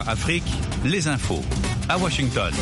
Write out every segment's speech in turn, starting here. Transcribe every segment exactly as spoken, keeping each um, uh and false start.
Afrique, les infos, à Washington.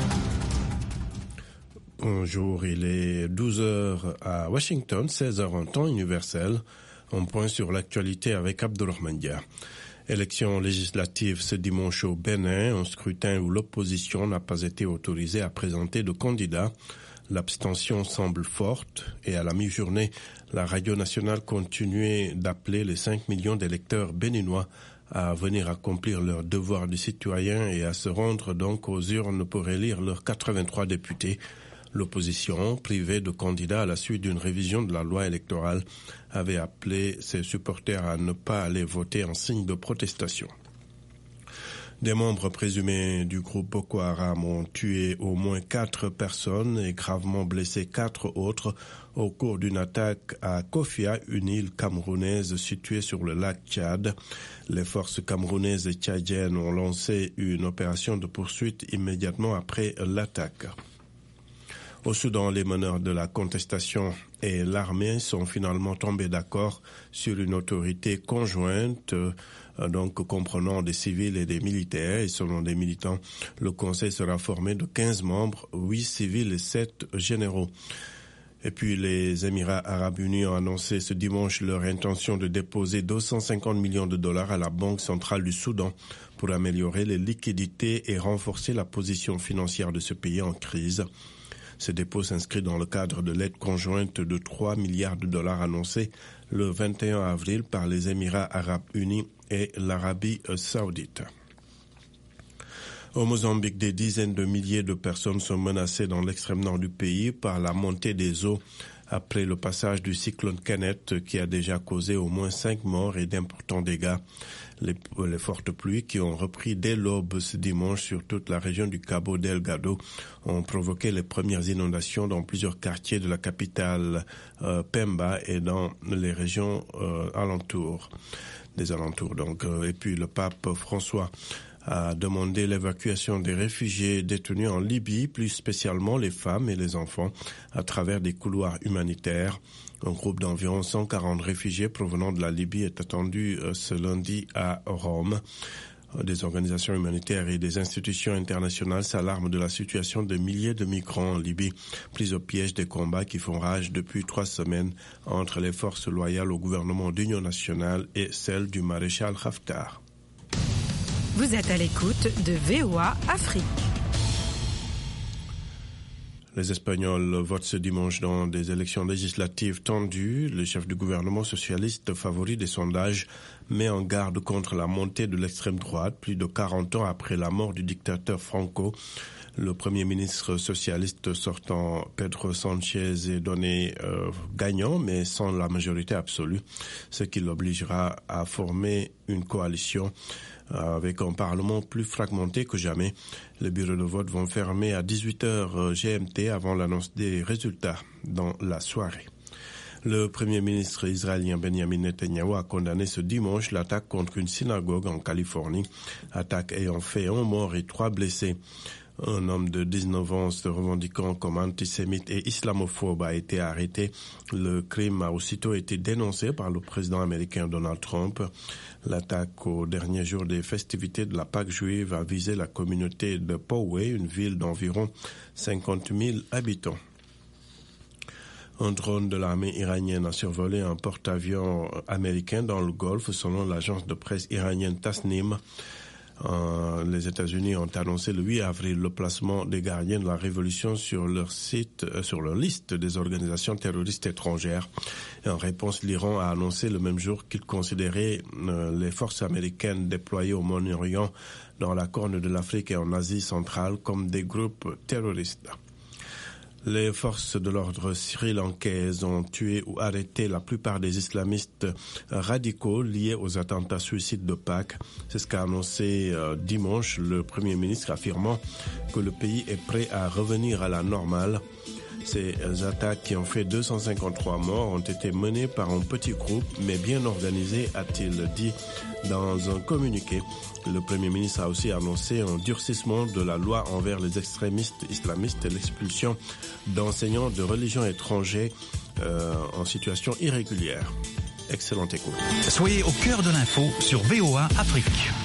Bonjour, il est douze heures à Washington, seize heures en temps universel. On point sur l'actualité avec Abdulrahman Dia. Élection législative ce dimanche au Bénin, un scrutin où l'opposition n'a pas été autorisée à présenter de candidats. L'abstention semble forte et à la mi-journée, la radio nationale continuait d'appeler les cinq millions d'électeurs béninois à venir accomplir leur devoir de citoyen et à se rendre donc aux urnes pour élire leurs quatre-vingt-trois députés. L'opposition, privée de candidats à la suite d'une révision de la loi électorale, avait appelé ses supporters à ne pas aller voter en signe de protestation. Des membres présumés du groupe Boko Haram ont tué au moins quatre personnes et gravement blessé quatre autres au cours d'une attaque à Kofia, une île camerounaise située sur le lac Tchad. Les forces camerounaises et tchadiennes ont lancé une opération de poursuite immédiatement après l'attaque. Au Soudan, les meneurs de la contestation et l'armée sont finalement tombés d'accord sur une autorité conjointe, euh, donc comprenant des civils et des militaires. Et selon des militants, le conseil sera formé de quinze membres, huit civils et sept généraux. Et puis les Émirats arabes unis ont annoncé ce dimanche leur intention de déposer deux cent cinquante millions de dollars à la Banque centrale du Soudan pour améliorer les liquidités et renforcer la position financière de ce pays en crise. Ce dépôt s'inscrit dans le cadre de l'aide conjointe de trois milliards de dollars annoncée le vingt et un avril par les Émirats arabes unis et l'Arabie saoudite. Au Mozambique, des dizaines de milliers de personnes sont menacées dans l'extrême nord du pays par la montée des eaux après le passage du cyclone Kenneth qui a déjà causé au moins cinq morts et d'importants dégâts. Les, les fortes pluies qui ont repris dès l'aube ce dimanche sur toute la région du Cabo Delgado ont provoqué les premières inondations dans plusieurs quartiers de la capitale euh, Pemba et dans les régions euh, alentours, des alentours. Donc, euh, et puis le pape François a demandé l'évacuation des réfugiés détenus en Libye, plus spécialement les femmes et les enfants, à travers des couloirs humanitaires. Un groupe d'environ cent quarante réfugiés provenant de la Libye est attendu ce lundi à Rome. Des organisations humanitaires et des institutions internationales s'alarment de la situation de milliers de migrants en Libye, pris au piège des combats qui font rage depuis trois semaines entre les forces loyales au gouvernement d'union nationale et celles du maréchal Haftar. Vous êtes à l'écoute de V O A Afrique. Les Espagnols votent ce dimanche dans des élections législatives tendues. Le chef du gouvernement socialiste, favori des sondages, met en garde contre la montée de l'extrême droite, plus de quarante ans après la mort du dictateur Franco. Le premier ministre socialiste sortant, Pedro Sánchez, est donné euh, gagnant, mais sans la majorité absolue, ce qui l'obligera à former une coalition avec un parlement plus fragmenté que jamais. Les bureaux de vote vont fermer à dix-huit heures G M T avant l'annonce des résultats dans la soirée. Le premier ministre israélien Benjamin Netanyahu a condamné ce dimanche l'attaque contre une synagogue en Californie, attaque ayant fait un mort et trois blessés. Un homme de dix-neuf ans se revendiquant comme antisémite et islamophobe a été arrêté. Le crime a aussitôt été dénoncé par le président américain Donald Trump. L'attaque au dernier jour des festivités de la Pâque juive a visé la communauté de Poway, une ville d'environ cinquante mille habitants. Un drone de l'armée iranienne a survolé un porte-avions américain dans le Golfe, selon l'agence de presse iranienne Tasnim. Euh, les États-Unis ont annoncé le huit avril le placement des gardiens de la Révolution sur leur site, euh, sur leur liste des organisations terroristes étrangères. Et en réponse, l'Iran a annoncé le même jour qu'il considérait euh, les forces américaines déployées au Moyen-Orient, dans la Corne de l'Afrique et en Asie centrale comme des groupes terroristes. Les forces de l'ordre sri-lankaises ont tué ou arrêté la plupart des islamistes radicaux liés aux attentats suicides de Pâques. C'est ce qu'a annoncé euh, dimanche le Premier ministre, affirmant que le pays est prêt à revenir à la normale. Ces attaques qui ont fait deux cent cinquante-trois morts ont été menées par un petit groupe, mais bien organisé, a-t-il dit dans un communiqué. Le Premier ministre a aussi annoncé un durcissement de la loi envers les extrémistes islamistes et l'expulsion d'enseignants de religion étrangers euh, en situation irrégulière. Excellente écoute. Soyez au cœur de l'info sur V O A Afrique.